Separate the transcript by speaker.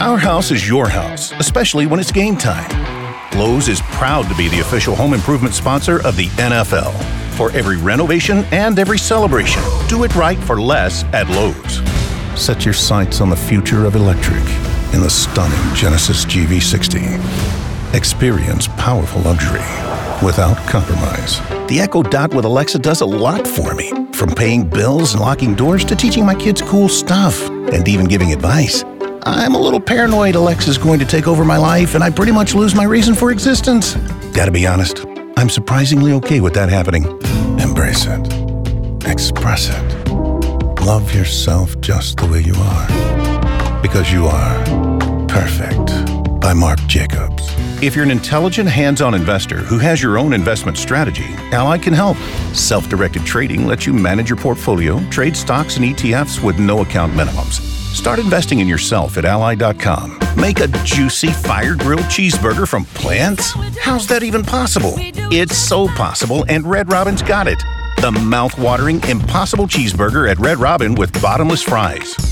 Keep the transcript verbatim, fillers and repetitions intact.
Speaker 1: Our house is your house, especially when it's game time. Lowe's is proud to be the official home improvement sponsor of the N F L. For every renovation and every celebration, do it right for less at Lowe's. Set your sights on the future of electric in the stunning Genesis G V sixty. Experience powerful luxury without compromise. The Echo Dot with Alexa does a lot for me, from paying bills and locking doors to teaching my kids cool stuff and even giving advice. I'm a little paranoid Alexa's going to take over my life and I pretty much lose my reason for existence. Gotta be honest, I'm surprisingly okay with that happening. Embrace it. Express it. Love yourself just the way you are. Because you are perfect. By Marc Jacobs. If you're an intelligent, hands-on investor who has your own investment strategy, Ally can help. Self-directed trading lets you manage your portfolio, trade stocks and E T Fs with no account minimums. Start investing in yourself at ally dot com. Make a juicy fire-grilled cheeseburger from plants? How's that even possible? It's so possible, and Red Robin's got it. The mouth-watering Impossible Cheeseburger at Red Robin with bottomless fries.